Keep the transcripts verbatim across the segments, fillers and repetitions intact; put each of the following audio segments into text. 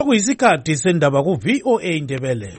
Kuyisikhathi sendaba ku V O A Indebele.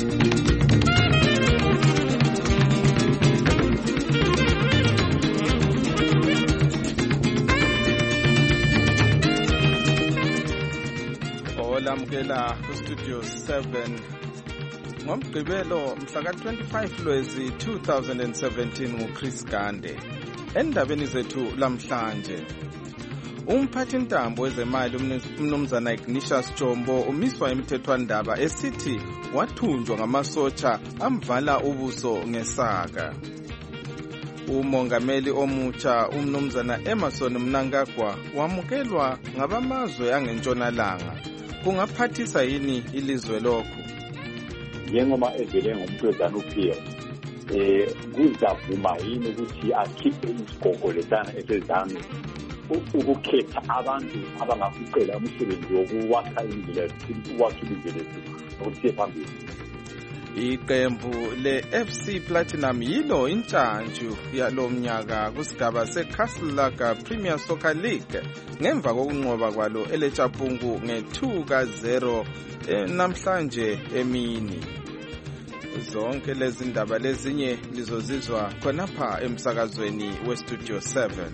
Olamukela ku Studio seven ngomgqibelo mhla ka twenty-five Lwezi two thousand seventeen nguChris Gande. Endabeni zethu lamhlanje, umphathintambo wezemali umnumzana Ignatius Chombo umiswa imithethwandaba esithi wathunjwa ngamasotsha amvala ubuso ngesaka. Umongameli omutsha umnumzana Emmerson Mnangagwa wamukelwa ngabamazwe angentshonalanga. Kungaphathisa yini ilizwe lokho? Njengoba evele ngumuntu weZANU-P F eh kuzavuma yini ukuthi akhiphe isigogo lesana esezanu ukukhetha abantu abangakucela umsebenzi wokuwakha indlela ukwakha indlela ukuthi phambili. Iqembu le-F C Platinum yilo intshantshu yalomnyaka kusigaba seCastle Lager Premier Soccer League ngemva kokunqoba kwalo eLechapungu nge-two ka zero namhlanje emini. Zonke lezi ndaba lezinye lizozizwa khonapha emsakazweni weStudio seven.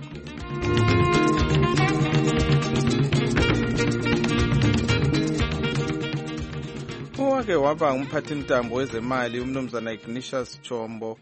Owake waba umphathintambo wezemali umnumzana Ignatius Chombo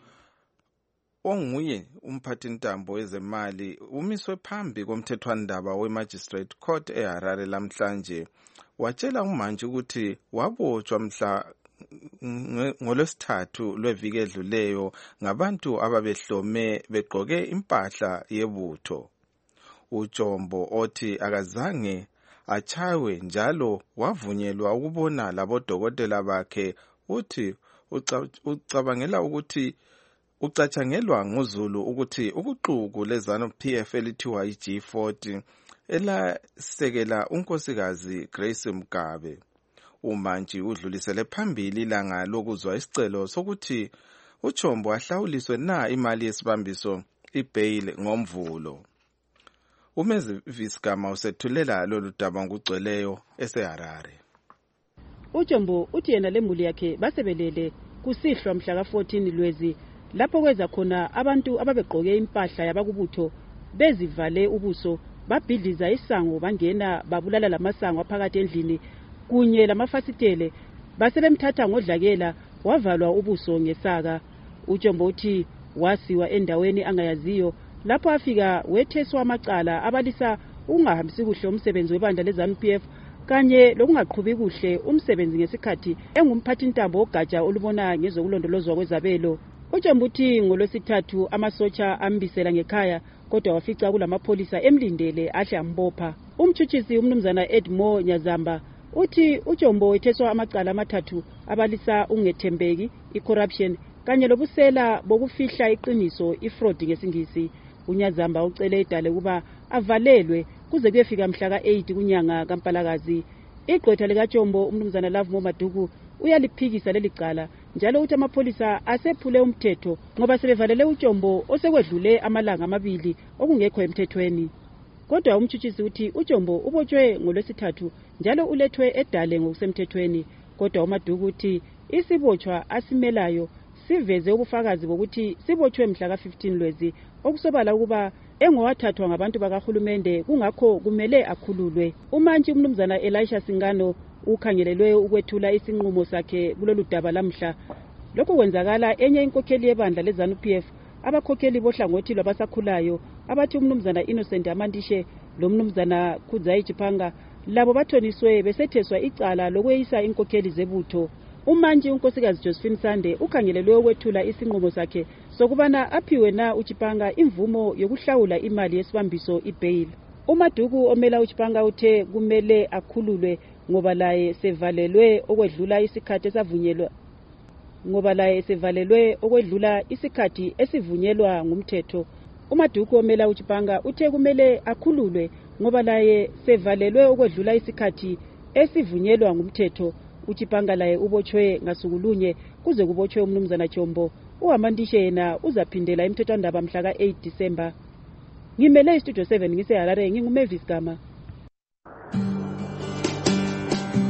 onguye umphathintambo wezemali umiswe phambi komthethwandaba weMagistrate Court eHarare lamhlanje. Watshela umantshi ukuthi wabotshwa mhla ngolwesithathu lweviki edluleyo ngabantu ababehlome begqoke impahla yebutho. uJombo othi akazange achaywe njalo wavunyelwa ukubona labodokotela bakhe. Uthi ucabangela ukuthi ucatshangelwa nguZulu ukuthi ukuxuku leZANU-P F elithiwa i-G forty elasekela unkosikazi Grace Mugabe. Umantshi udlulisele phambili ilanga lokuzwa isicelo sokuthi uJombo ahlawuliswe na imali yesibambiso ibail ngomvulo. Umezi Visigama usethulela lolu daba ngugcweleyo eseHarare. uJombo uthi yena lemuli yakhe basebelele kusihlwa mhla ka fourteen Lwezi lapho kweza khona abantu ababegqoke impahla yabakubutho bezivale ubuso babhidliza isango bangena babulala lamasango aphakathi endlini kunye lamafasitele basebemthatha ngodlakela wavalwa ubuso ngesaka. uJombo uthi wasiwa endaweni angayaziyo lapho afika wetheswa amacala abalisa ungahambisi kuhle umsebenzi webandla leZANU-P F kanye lokungaqhubi kuhle umsebenzi ngesikhathi engumphathintambo ogatsha olubona ngezokulondolozwa kwezabelo. uJombo uthi ngolwesithathu amasotsha ambisela ngekhaya kodwa wafica kulamapholisa emlindele ahle ambopha. Umtshutshisi umnumzana Edmo Nyazamba uthi uJombo wetheswa amacala amathathu abalisa ungethembeki, icorruption kanye lobusela bokufihla iqiniso, ifraud ngesingisi. uNyazamba ucele idale kuba avalelwe kuze kuyefika mhla ka eight kunyanga kaMpalakazi. Igqwetha likaJombo umnumzana Love Momaduku uyaliphikisa leli cala njalo uthi amapholisa asephule umthetho ngoba sebevalele uJombo osekwedlule amalanga amabili okungekho emthethweni. Kodwa umtshutshisi uthi uJombo ubotshwe ngolwesithathu njalo ulethwe edale ngokusemthethweni. Kodwa uMaduku uthi isibotshwa asimelayo siveze ubufakazi bokuthi sibotshwe mhla ka fifteen Lwezi okusobala ukuba engowathathwa ngabantu bakahulumende kungakho kumele akhululwe. Umantshi umnumzana Elisha Singano ukhangelelwe ukwethula isinqumo sakhe kulolu daba lamhla. Lokho kwenzakala enye inkokheli yebandla leZANU-P F abakhokheli bohlangothi lwabasakhulayo abathi umnumzana Innocent Amandishe lo mnumzana Kudzayi Chipanga labo bathoniswe besetheswa icala lokweyisa inkokheli zebutho. Umantshi unkosikazi Josephine Sande ukhangelelwe ukwethula isinqumo sakhe sokubana aphiwe na uChipanga imvumo yokuhlawula imali yesibambiso ibail. uMaduku omela uChipanga uthe kumele akhululwe ngoba laye sevalelwe okwedlula isikhathi esavunyelwa ngoba laye sevalelwe okwedlula isikhathi esivunyelwa ngumthetho. uMaduku omela uChipanga uthe kumele akhululwe ngoba laye sevalelwe okwedlula isikhathi esivunyelwa ngumthetho. uChipanga laye ubotshwe ngasukulunye kuze kubotshwe umnumzana Chombo. uHamandishe yena uzaphindela imthethwandaba mhla ka eight December. Ngimele iStudio seven ngiseHarare, nginguMavis Gama.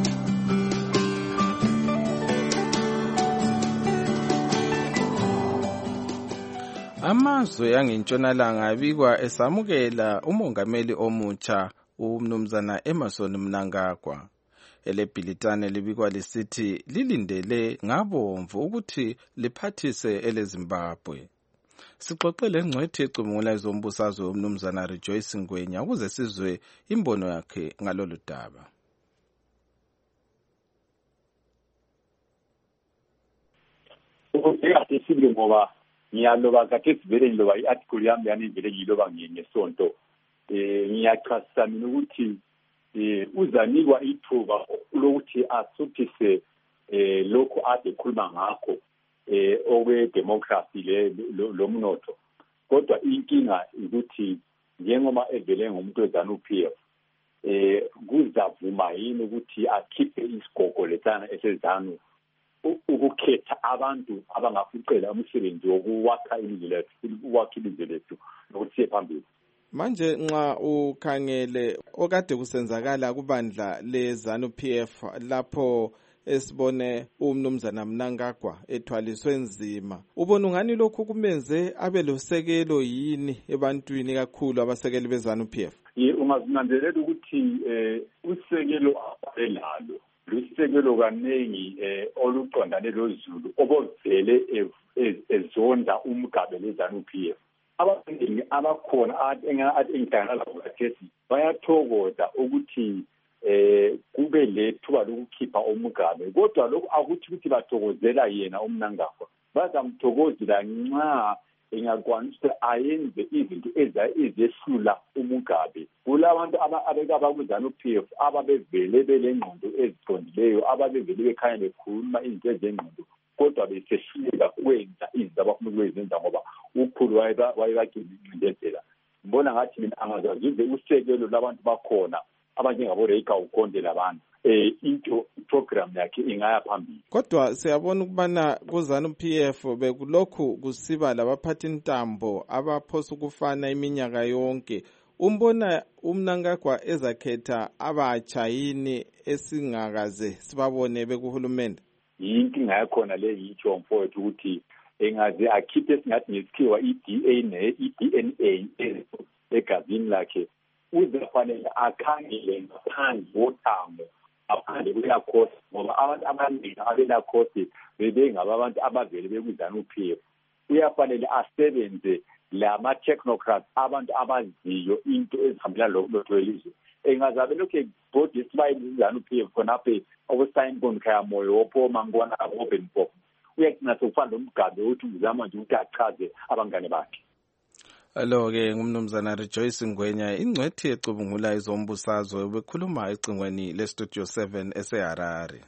Amazwe angentshonalanga abikwa esamukela umongameli omutsha umnumzana Emmerson Mnangagwa. Elebhilitane libikwa lisithi lilindele ngabomvu ukuthi liphathise eleZimbabwe. Sixoxele ngcwethi ecubungula ezombusazwe umnumzana Rejoice Ngwenya ukuze sizwe imbono yakhe ngalolu daba. Ukufika sibili ngoba ngiyaloba kade sivele ngiloba i-article yami yani vele ngiloba ngesonto eh ngiyachasisa mina ukuthi eh uzanikwa ithuba lokuthi asuthise eh lokho ade khuluma ngakho eh okwe democracy le lomnotho. Kodwa inkinga ukuthi njengoba evele ngumuntu weZANU-P F eh kuzavuma yini ukuthi akhiphe isigogo lesana esezanu ukukhetha abantu abangafucela umsebenzi wokuwakha ilizwe lethu ukwakha ilizwe lethu nokuthi phambili. Manje nxa ukhangele okade kusenzakala kubandla leZANU-P F lapho esibone umnumzana Mnangagwa ethwaliswe nzima, ubona ungani lokhu kumenze abe losekelo yini ebantwini kakhulu abasekeli beZANU-P F? Ungazinanzelela ukuthi eh usekelo abalalo lusekelo kaningi eh oluqondane lozulu obovele ezonda umgabe leZANU-P F. Abaningi abakhona athi engidangala ukuthi bayathokoza ukuthi eh kube lethuba lokukhipha umgabe, kodwa lokho akuthi ukuthi bathokozela yena uMnangagwa, bazamthokozela nxa engakwanisa ayenze izinto ezehlula umugabe. Kulabantu abekaba kuZANU-P F ababevele belengqondo eziqondileyo, ababevele bekhanya bekhuluma izinto ezengqondo, kodwa besehluleka kwenza izinto abafuna ukuzenza ngoba ukhulu wayebaqindezela. Ngibona ngathi mina angazazuze usekelo labantu bakhona abanjengabo Reika ukonde labantu eh into program yakhe ingaya phambili. Kodwa siyabona ukubana kuZANU-P F bekulokhu kusiba labaphathi intambo abaphosa ukufana iminyaka yonke. Umbona uMnangagwa ezakhetha abatsha yini esingakaze sibabone bekuhulumende? Inkinga yakhona le yitsho mfowethu ukuthi engaze akhiphe singathi ngesikhiwa i-D N A i-D N A egazini lakhe, uzafanele akhangele ngaphandle wothango aphandle kuyakhosi ngoba abantu abaningi abelakhosi bebengaba abantu abavele bekuZANU-P F. Uyafanele asebenze lama technocrats, abantu abaziyo into ezihambelana lokho elizwe. Engazabe lokho body sibayile iZANU-P F khonaphe okusayini konkhaya moyo wopho mangwana open pop. Uyakugcina sokufana nomgabe uthi uzama nje ukuthi achaze abangane bakhe. Alo ke ngumnumzana Rejoice Ngwenya ingcwethi ecubungula izombusazwe bekhuluma ecingweni leStudio seven eseHarare.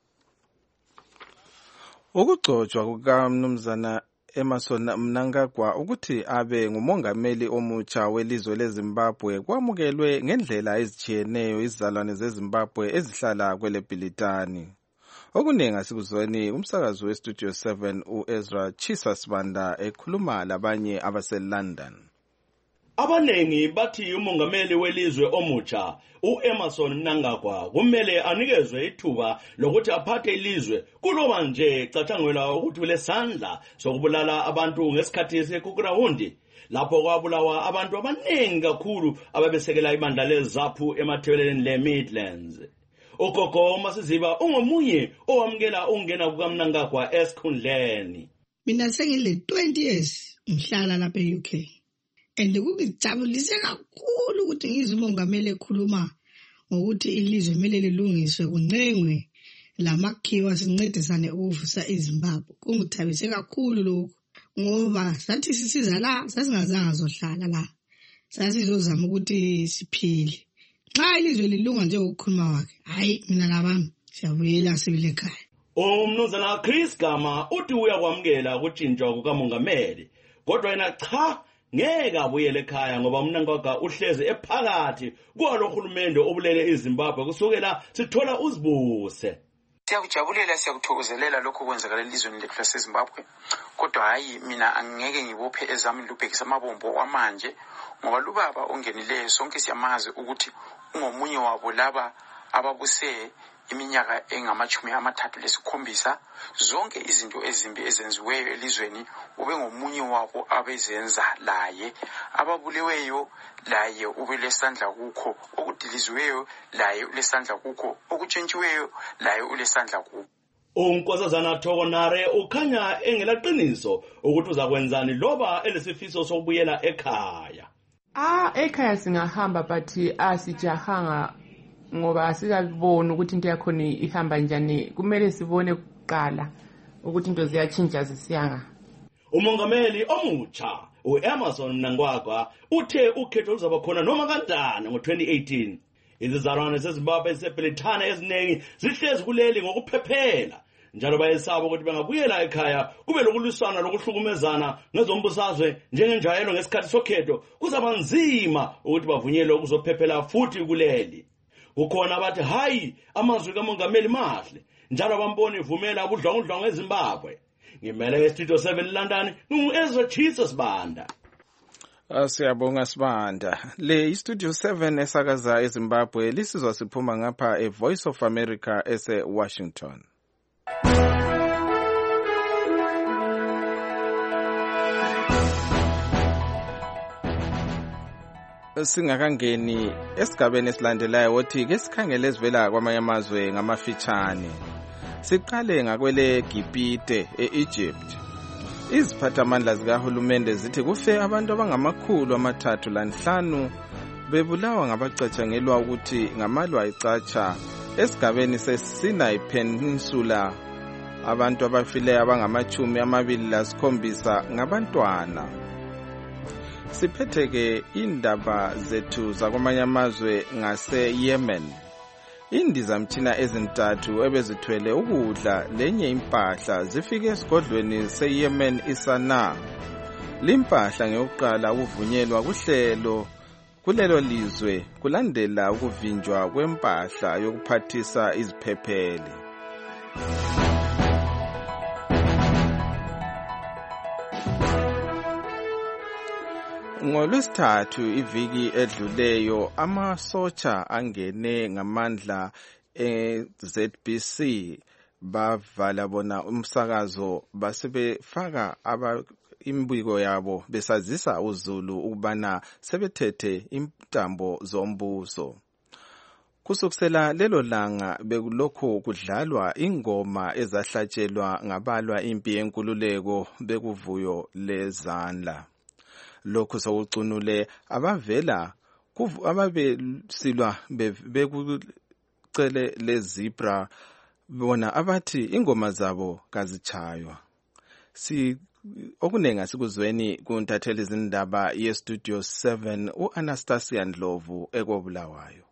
Ukugcotshwa kukaMnumzana Emmerson Mnangagwa ukuthi abe ngumongameli omutsha welizwe leZimbabwe kwamukelwe ngendlela ezijiyeneyo izizalwane zeZimbabwe ezihlala kweleBhilitani. Okunengi asikuzweni umsakazi weStudio seven uEzra Chisa Sibanda ekhuluma labanye abaseLondon. Abanengi bathi umongameli welizwe omutsha uEmmerson Mnangagwa kumele anikezwe ithuba lokuthi aphathe ilizwe kuloba nje catshangela ukuthi ulesandla sokubulala abantu ngesikhathi seKukurawundi lapho kwabulawa abantu abanengi kakhulu ababesekela ibandla leZAPU emathebeleni leMidlands. Ugogo Masiziba ungomunye owamukela ungena kukaMnangagwa esikhundleni. Mina sengile twenty years ngihlala lapha e-U K. And kungijabulise kakhulu ukuthi ngizwe umongameli ekhuluma ngokuthi ilizwe kumele lilungiswe kuncengwe lamakhiwa sincedisane ukuvusa iZimbabwe. Kungithabise kakhulu lokho ngoba sathi sisiza la sasingazange zohlala la. Sasizozama ukuthi siphile. Xa ilizwe lilunga nje ukukhuluma wakhe, hayi mina labami siyabuyela sibile ekhaya. Umnumzana Chris Gama uthi uyakwamukela ukutshintshwa kukamongameli, kodwa yena cha ngeke abuyele ekhaya ngoba uMnangagwa uhleze ephakathi kwalokhulumende obulele iZimbabwe kusukela sithola uzibuse. Siyakujabulela siyakuthokozelela lokho kwenzakala elizweni lethu laseZimbabwe, kodwa hayi mina angeke ngibophe ezami lubhekisa amabombo kwamanje ngoba lubaba ongenileyo sonke siyamazi ukuthi ungomunye wabo laba ababuse iminyaka engamachumi amathathu lesikhombisa. Zonke izinto ezimbi ezenziweyo elizweni ube ngomunye wabo abezenza laye. Ababuleweyo laye ube lesandla kukho, okudiliziweyo laye ulesandla kukho, okutshentshiweyo laye ulesandla kukho. Unkosazana Thokonare ukhanya engelaqiniso ukuthi uzakwenzani loba elesifiso sokubuyela ekhaya. Ah, ekhaya singahamba but asijahanga ngoba asikaboni ukuthi into yakhona ihamba njani. Kumele sibone kuqala ukuthi into ziyatshintsha zisiyanga. Umongameli omutsha uEmmerson Mnangagwa uthe ukhetho luzaba khona noma kanjani ngo twenty eighteen. Izizalwane zeZimbabwe ezisebhelethana eziningi zihlezi kuleli ngokuphephela. Njalo bayesaba ukuthi bangabuyela ekhaya kube lokulisana lokuhlukumezana ngezombusazwe njengenjayelo ngesikhathi sokhetho kuzaba nzima ukuthi bavunyelwe ukuzophephela futhi kuleli. Kukhona abathi hayi amazwi kamongameli mahle njalo bambona ivumela ubudlongudlongo eZimbabwe. Ngimele eStudio seven London ngu-Ezra Chisa Sibanda. Siyabonga Sibanda. Le iStudio seven esakaza eZimbabwe lisizwa siphuma ngapha eVoice of America ese Washington. Singakangeni esigabeni esilandelayo wothi ke sikhangele ezivela kwamanye amazwe ngamafitshane. Siqale ngakwele Gibhite eEgypt. Iziphathamandla zikahulumende zithi kufe abantu abangamakhulu amathathu lanhlanu bebulawa ngabacatshangelwa ukuthi ngamalwa icatsha esigabeni seSinai Peninsula. Abantu abafile abangamachumi amabili lasikhombisa ngabantwana. Siphetheke indaba zethu zakwamanye amazwe ngase Yemen. Indizamtshina ezintathu ebezithwele ukudla lenye impahla zifike esigodlweni seYemen iSanaa. Limpahla ngeyokuqala ukuvunyelwa kuhlelo kulelo lizwe kulandela ukuvinjwa kwempahla yokuphathisa iziphepheli. NgoLwesithathu iviki edluleyo amasotsha angene ngamandla e-Z B C bavala bona umsakazo basebefaka aba imbiko yabo besazisa uZulu ukubana sebethethe intambo zombuso. Kusukusela lelo langa bekulokho kudlalwa ingoma ezahlatshelwa ngabalwa impi yenkululeko bekuvuyo lezandla. Lokhu sokucunule abavela ababesilwa bekucele leZebra bona abathi ingoma zabo kazichaywa. Si okunenga sikuzweni kuntatheli izindaba yeStudio seven uAnastasia Ndlovu ekobulawayo.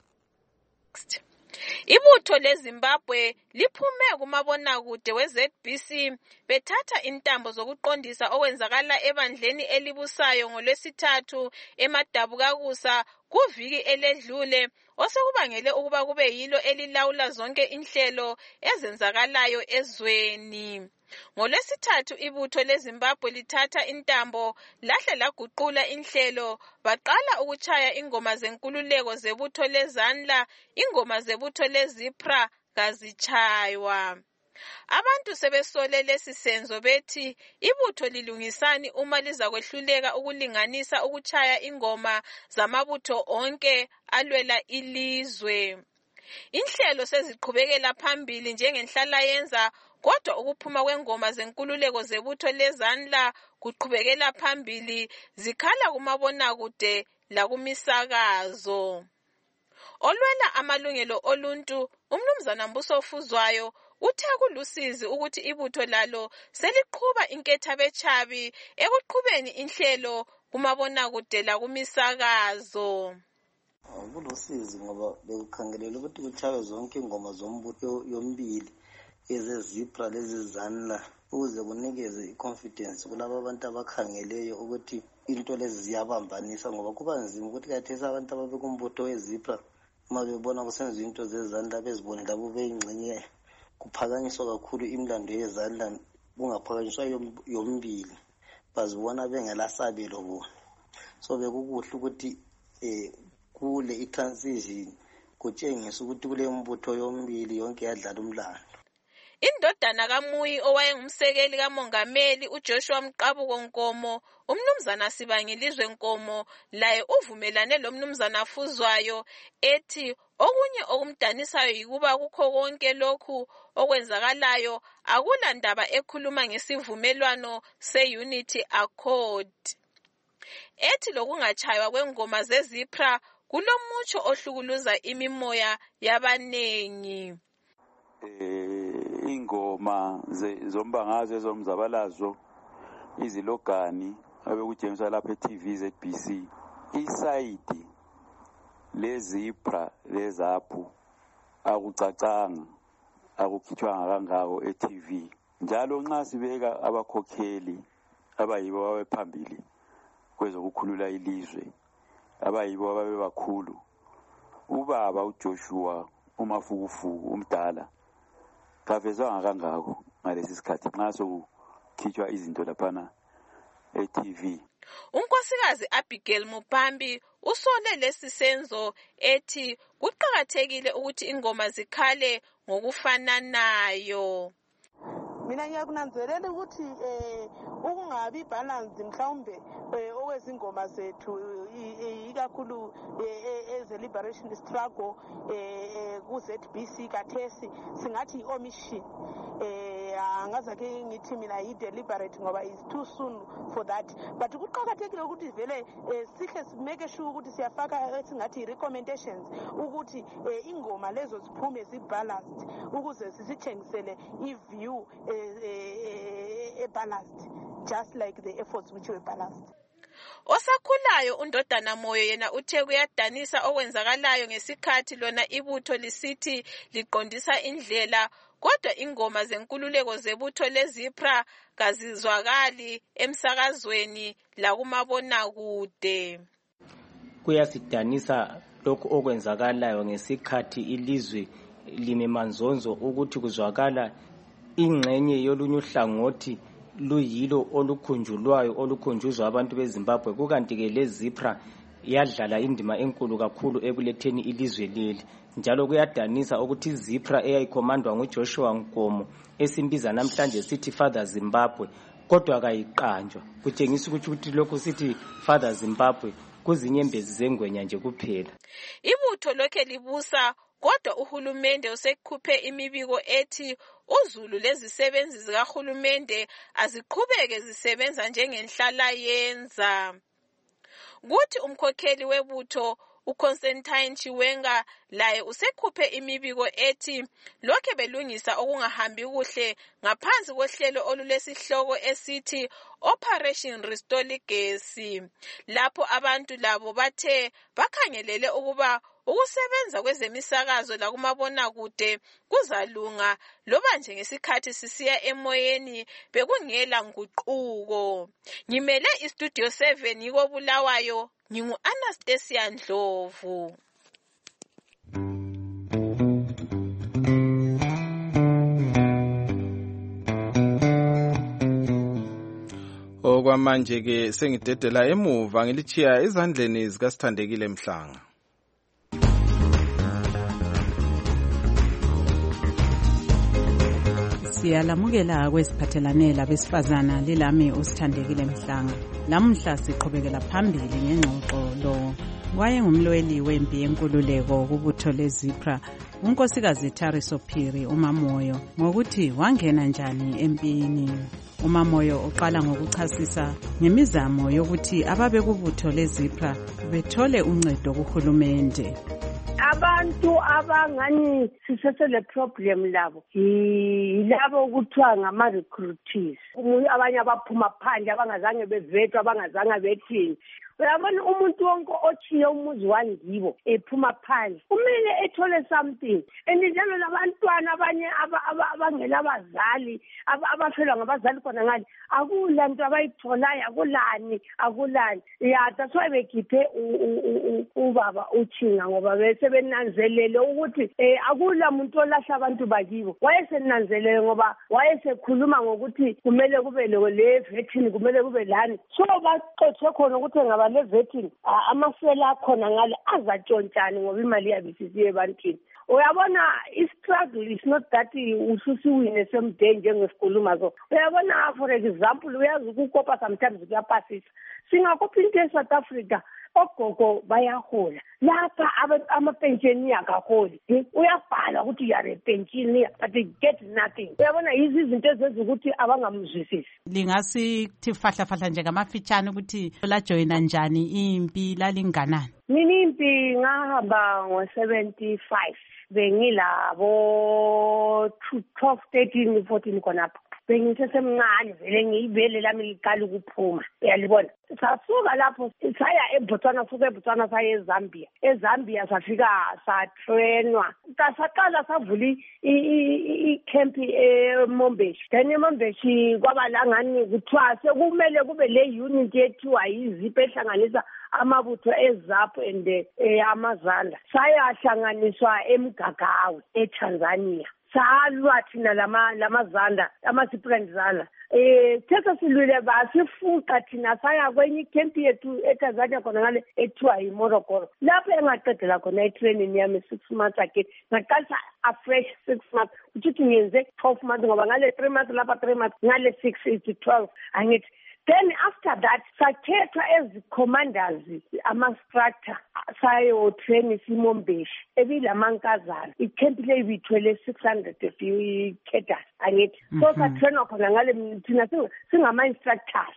Ibutho leZimbabwe liphume kumabonakude weZ B C bethatha intambo zokuqondisa okwenzakala ebandleni elibusayo ngoLwesithathu eMadabukakusa kuviki eledlule osekubangele ukuba kube yilo elilawula zonke inhlelo ezenzakalayo ezweni. NgoLwesithathu ibutho leZimbabwe lithatha intambo lahle laguqula inhlelo baqala ukuchaya ingoma zenkululeko zebutho lezandla, ingoma zebutho leZipra kazichaywa. Abantu sebesole lesi senzo bethi ibutho lilungisani uma liza kwehluleka ukulinganisa ukuchaya ingoma zamabutho onke alwela ilizwe. Inhlelo seziqhubekela phambili njengenhlala yenza kodwa ukuphuma kwengoma zenkululeko zebutho lezandla kuqhubekela phambili zikhala kumabonakude lakumisakazo. Olwela amalungelo oluntu uMnumzana Mbuso Fuzwayo uthe kulusizi ukuthi ibutho lalo seliqhuba inkethabechabi ekuqhubeni inhlelo kumabonakude lakumisakazo. Kulusizi ngoba bekukhangelela ukuthi kuchawe zonke ingoma zombutho yombili ezezipra lezizandla ukuze kunikeze iconfidence kulabo abantu abakhangeleyo ukuthi into lezi ziyabambanisa ngoba kuba nzima ukuthi kathesi abantu ababekumbutho wezipra uma bebona kusenziwa into zezandla bezibone labo beyingcenye kuphakanyiswa kakhulu imlando yezandla kungaphakanyiswa yombili bazibona bengelasabelo bona. So bekukuhle ukuthi eh kule itransition kutshengisa ukuthi kule mbutho yombili yonke yadlala umlando. Indodana kaMuyi owayengumsekeli kamongameli uJoshua Mqabuko Nkomo, umnumzana Sibangilizwe Nkomo, laye uvumelane lo mnumzana Fuzwayo ethi okunye okumdanisayo yikuba kukho konke lokhu okwenzakalayo akula ndaba ekhuluma ngesivumelwano se-Unity Accord. Ethi lokungachaywa kwengoma zezipra kulomutsho ohlukuluza imimoya yabanengi. Eh ingoma zombangazwe ezomzabalazo izilogani abekujengiswa lapha e-T V Z B C isayidi lezipra lezaphu akucacanga akukhitshwanga kangako e-T V njalo nxa sibeka abakhokheli abayibo abaphambili kwezokukhulula ilizwe abayibo ababebakhulu ubaba uJoshua uMafukufuku umdala kavezwanga kangako ngalesi sikhathi nxa sokukhitshwa izinto laphana e-T V. Unkosikazi Abigail Mupambi usole lesi senzo ethi kuqhakathekile ukuthi ingoma zikhale ngokufananayo. Mina ngiyakunanzelela ukuthi eh ukungabi balance mhlawumbe okwezingoma zethu ikakhulu eze liberation struggle eh ku Z B C kathesi singathi omission eh angaza ke ngithi mina yi deliberate ngoba is too soon for that, but kuqhakathekile ukuthi vele sihle simeke sure ukuthi siyafaka singathi recommendations ukuthi ingoma lezo ziphume zi balanced ukuze sisithengisele i view a balanced, just like the efforts which were balanced. Osakhulayo undodana Moyo yena uthe kuyadanisa okwenzakalayo ngesikhathi lona ibutho lisithi liqondisa indlela, kodwa ingoma zenkululeko zebutho lezipra kazizwakali emsakazweni lakumabona kude. Kuyasidanisa lokho okwenzakalayo ngesikhathi ilizwe limemanzonzo ukuthi kuzwakala ingxenye yolunye uhlangothi luyilo olukhunjulwayo olukhunjuzwa abantu beZimbabwe, kukanti ke lezipra yadlala indima enkulu kakhulu ekuletheni ilizwe leli. Njalo kuyadanisa ukuthi izipra eyayikhomandwa nguJoshua Nkomo esimbiza namhlanje sithi Father Zimbabwe kodwa kayiqanjwa, kutshengisa ukuthi lokho sithi Father Zimbabwe kuzinyembezi zengwenya nje kuphela. Ibutho lokhe libusa kodwa uhulumende usekhuphe imibiko ethi uZulu lezisebenzi zikahulumende aziqhubeke zisebenza njengenhlala yenza. Kuthi umkhokheli webutho uConstantine Chiwenga laye usekhuphe imibiko ethi lokhe belungisa okungahambi kuhle ngaphansi kohlelo olulesihloko esithi Operation Restore Legacy, lapho abantu labo bathe bakhangelele ukuba ukusebenza kwezemisakazo lakumabona kude kuzalunga loba nje ngesikhathi sisiya emoyeni bekungela nguquko. Ngimele iStudio seven yiko Bulawayo, ngingu Anastasia Ndlovu. Okwamanje ke sengidedela emuva ngilichiya ezandleni zikaSithandekile Mhlanga. Siyalamukela kwesiphathelane labesifazana lilami uSithandekile Mhlanga. Namhla siqhubekela phambili ngengxoxo lo wayengumlweli wempi yenkululeko kubutho lezipra unkosikazi Thariso Phiri uMamoyo ngokuthi wangena njani empini. uMamoyo uqala ngokuchasisa ngemizamo yokuthi ababe kubutho lezipra bethole uncedo kuhulumende. Abantu abangani sisesele problem labo yilabo ukuthiwa ngama recruitees, abanye abaphuma phandle abangazange bevetwa abangazange bethini. Uyabona umuntu wonke ochiye umuzi wangibo ephuma phandle kumele ethole something, and njalo labantwana abanye abangela abazali abafelwa ngabazali khona ngani akula nto abayitholayo, akulani akulani. Yeah, that's why bekhiphe ubaba uChinga ngoba bese benanzelele ukuthi akula muntu olahla abantu bakibo. Wayesenanzelele ngoba wayesekhuluma ngokuthi kumele kube le vetting, kumele kube lani, so baxoxe khona ukuthi ngaba izinga le-vetting amasela akhona ngale azatshontsani ngoba imali yabe isisiye ebantwini. Uyabona i-struggle is not that ususiwine same day njengesikhuluma so. Uyabona for example uyazi ukukopa sometimes kuyapasisa. Singakopa into e-South Africa ogogo bayahola. Lapha ama-pension yakaholi. Uyabhala ukuthi you are a pensioner but they get nothing. Uyabona yizi izinto ezenza ukuthi abangamzwisisi. Lingasithi fahla fahla njengamafitshane ukuthi lajoyina njani impi lalinganani? Mina impi ngahamba ngo-seventy-five. Bengilabo twelve, thirteen, fourteen khonapho. Bengisesemncane vele ngiyibele lami liqala ukuphuma. Uyalibona? Sasuka lapho saya eBotswana, suka eBotswana saya eZambia. eZambia safika satrainwa. Saqala savula i-camp eMombeshi. Then eMombeshi kwaba la ngani kuthiwa sekumele kube le unit ethiwa yizipho ehlanganisa amabutho eZAPU and amazanda. Sayahlanganiswa eMgagawe eTanzania. Salwa thina lama lamazanda amasiprendizana eh thetha silwile basifuqa thina saya kwenye camp yethu eTanzania khona ngale ethiwa iMorogoro. Lapho engaqedela khona i-training yami six months again ngaqalisa a fresh six months ukuthi ngiyenze twelve months ngoba ngale three months lapha three months ngale six it's twelve angithi. Then after that, sathethwa as commanders, ama-structure, sayo train iSimombeshi, ebilamankazana. Icamp le bithwele six hundred of cadres, angithi. So satrainwa khona ngale thina singama-instructors.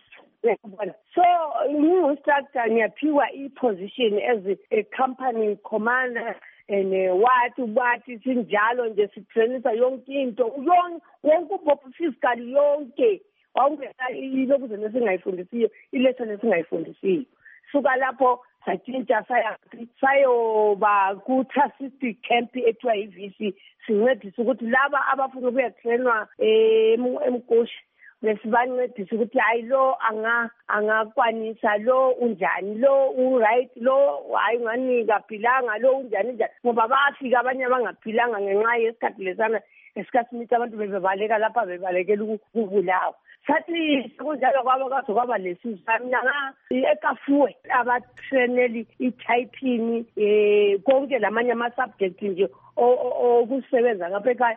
So ngingu-instructor ngiyaphiwa i-position as a company commander and wathi wathi sinjalo nje sitrainisa yonke into, wonke ubophu fiscal yonke. Wawungeka ilokuze nesingayifundisiyo ilesson esingayifundisiyo suka lapho satshintsha saya sayoba ku-Trust camp ethiwa i-V C sincedisa ukuthi laba abafuna ukuya trainwa eMkoshi besibancedisa ukuthi hayi lo angakwanisa lo unjani lo u-right lo hayi ngani kaphilanga lo unjani njani ngoba bafika abanye abangaphilanga ngenxa yesikhathi lesana esikhathini abantu bebebaleka lapha bebalekela ukubulawa. Sathi kunjalo kwaba kwaze kwaba lesizwe mina ekafuwe abatraineli i-typing eh konke lamanye ama-subject nje okusebenza ngapha ekhaya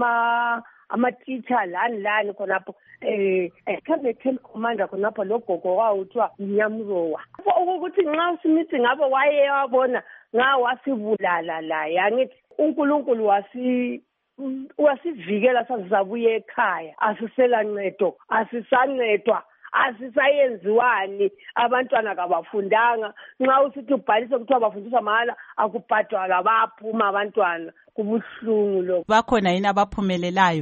ama ama-teacher lani lani khonapho eh cabinet commander khonapho logogo wawuthiwa Nyamrowa ukuthi nxa usimithi ngabo waye wabona nga wasibulala la yangithi uNkulunkulu wasi wasivikela sazabuye ekhaya asisela ncedo asisancedwa asisayenziwani abantwana kabafundanga nxa usithi ubhalise kuthiwa bafundiswa mahala akubhadalwa baphuma abantwana kubuhlungu lo bakhona yini abaphumelelayo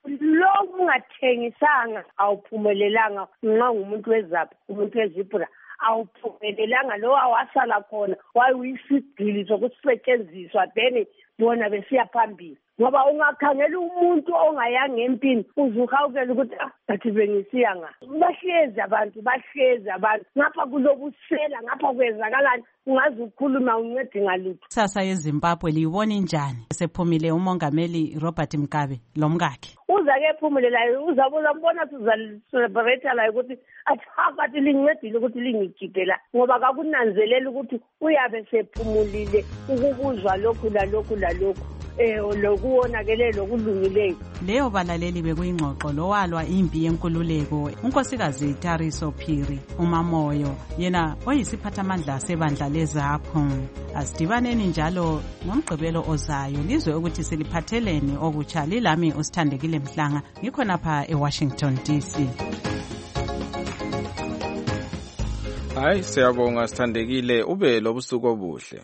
lo kungathengisanga awuphumelelanga nxa ngumuntu weZAPU umuntu weZipra awuphumelelanga lo awasala khona wayisigqili sokusetshenziswa then bona besiya phambili ngoba ungakhangela umuntu ongayanga empini uzuhawukela ukuthi bathi bengisiya nga bahlezi abantu bahlezi abantu ngapha kulobusela ngapha kwezakalani ungaze ukhuluma uncede ngalutho. Sasa yeZimbabwe liyibona njani sephumile umongameli Robert Mugabe lomkakhe? Uza ke ephumelelayo uzabuza mbona sizacelebrate la ukuthi athi akathi lincedile ukuthi lingikhiphe la ngoba kakunanzelela ukuthi uyabe sephumulile ukubuzwa lokhu la lokhu la lokhu eh lokuwonakele lokulungileyo. Leyo balaleli bekuyingxoxo lowalwa impi yenkululeko unkosikazi Tariso Phiri uMamoyo yena oyisiphathamandla sebandla leZAPU. Asidibaneni njalo ngomgqibelo ozayo lizwe ukuthi siliphatheleni okutsha lilami usithandekile Mhlanga ngikhona pha eWashington D C. Hayi siyabonga sithandekile ube lobusuku obuhle.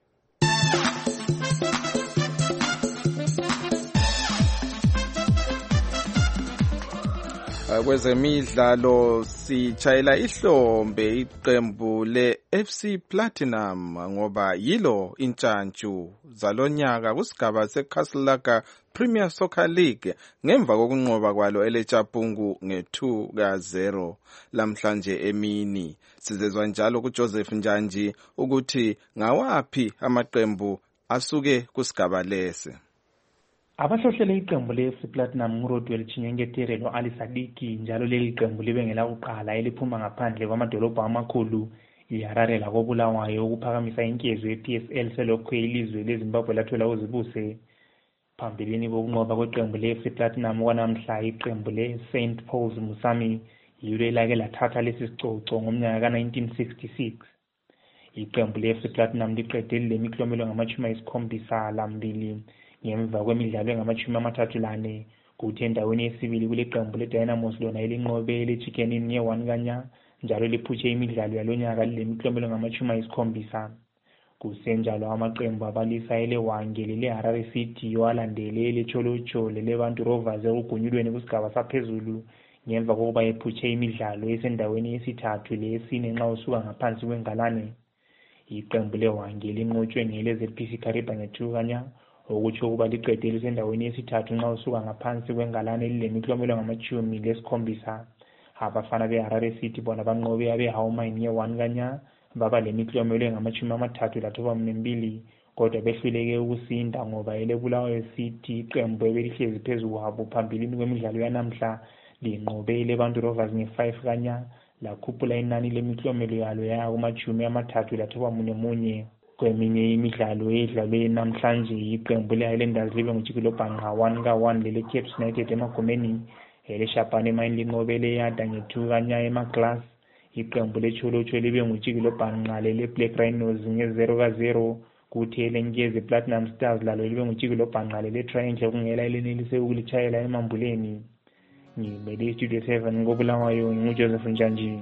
Kwezemidlalo sichayela ihlombe iqembu le-F C Platinum ngoba yilo intshantshu zalonyaka kusigaba seKaslaka Premier Soccer League ngemva kokunqoba kwalo eleChapungu nge-two ka zero lamhlanje emini. Sizezwa njalo kuJoseph Njanji ukuthi ngawaphi amaqembu asuke kusigaba lese. Abahlohlele iqembu le-F C Platinum nguRodwell Chinyengetere lo-Ali Sadiki njalo leli qembu libe ngelakuqala eliphuma ngaphandle kwamadolobha amakhulu iHarare lakobulawayo ukuphakamisa inkezo ye-P S L selokhu ilizwe leZimbabwe lathola uzibuse. Phambilini kokunqoba kweqembu le-F C Platinum kwanamhla iqembu le-Saint Paul's Musami yilo elake lathatha lesi sicoco ngomnyaka ka-nineteen sixty-six. Iqembu le-F C Platinum liqede lemiklomelo ngamachumi ayisikhombisa lambili ngemva kwemidlalo engamachumi amathathu lane. Kuthi endaweni yesibili kule qembu le-Dynamos lona elinqobe le-Chicken Inn ye-one kanya njalo liphutshe imidlalo yalonyaka lemiklomelo ngamachumi ayisikhombisa. Kusenjalo amaqembu abalisa ele-Hwange lele-Harare City walandele ele-Cholocho lele-Bantu Rovers ekugunyulweni kusigaba saphezulu ngemva kokuba ephutshe imidlalo esendaweni yesithathu leyesine nxa usuka ngaphansi kwengalane. Iqembu le-Hwange linqotshwe ngele-Z P C Kariba nge-two kanya okutsho ukuba liqede lisendaweni yesithathu nxa usuka ngaphansi kwengalane lilemiklomelo ngamachumi lesikhombisa. Abafana be-Harare City bona banqobe abe-Howmine ye-one kanya baba lemiklomelo engamachumi amathathu lathoba mbili kodwa behluleke ukusinda ngoba ele-Bulawayo City iqembu ebelihlezi phezu kwabo phambilini kwemidlalo yanamhla linqobe ele-Bantu Rovers nge-five kanya lakhuphula inani lemiklomelo yalo yaya kumachumi amathathu lathoba munye munye. Kweminye imidlalo edlalwe namhlanje iqembu le-Highlanders libe nguJikilobhanqa one ka one lele-Cape United emagumeni. Ele-Shabane Mine linqobe le-Yada nge-two kanya emaglass. Iqembu le-Cholocho libe nguJikilobhanqa lele-Black Rhinos nge-zero ka zero. Kuthi ele-Nkezi Platinum Stars lalo libe nguJikilobhanqa lele-Triangle kungela elenelise ukulitshayela emambuleni. Ngimele iStudio seven kobulawayo nginguJoseph Njanji.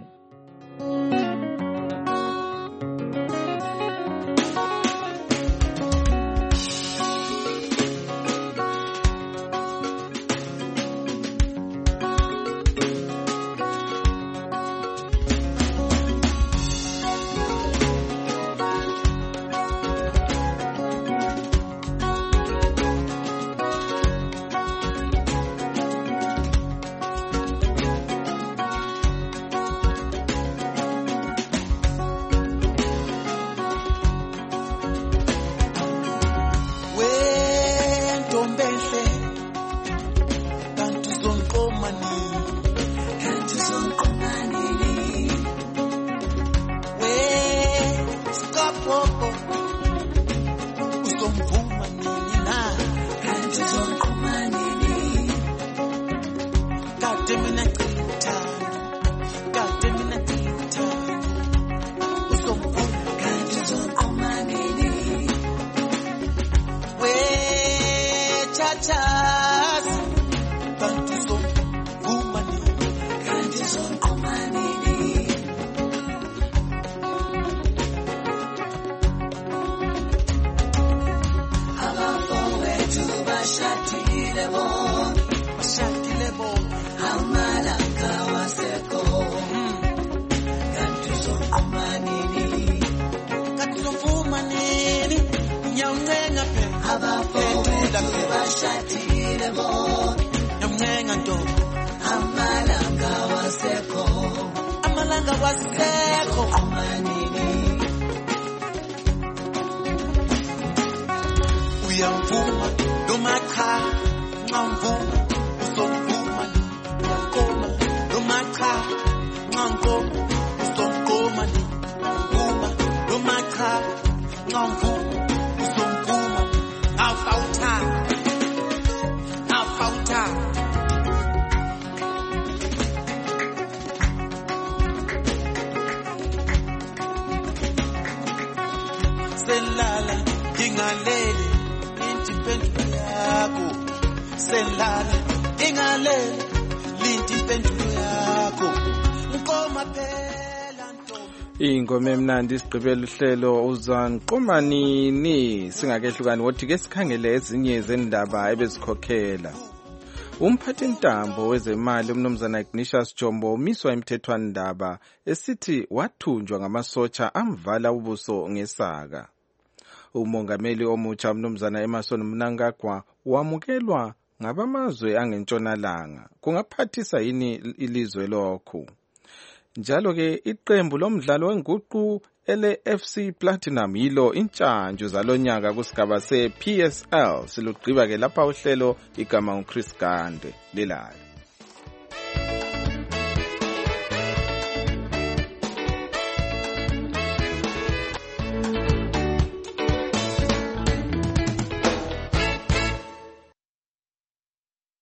ingoma emnandi isigqibela uhlelo uzanquma nini singakehlukani wothi ke sikhangele ezinye zendaba ebezikhokhela. Umphathi ntambo wezemali umnumzana Ignatius Jombo umiswa emthethwandaba esithi wathunjwa ngamasotsha amvala ubuso ngesaka. Umongameli omutsha umnumzana Emmerson Mnangagwa wamukelwa ngabamazwe angentshonalanga. Kungaphathisa yini ilizwe lokho? Njalo ke iqembu lomdlalo wenguqu ele-F C Platinum yilo intshantshu zalonyaka kusigaba se-P S L silugqiba ke lapha uhlelo igama uChris Gande lelayo.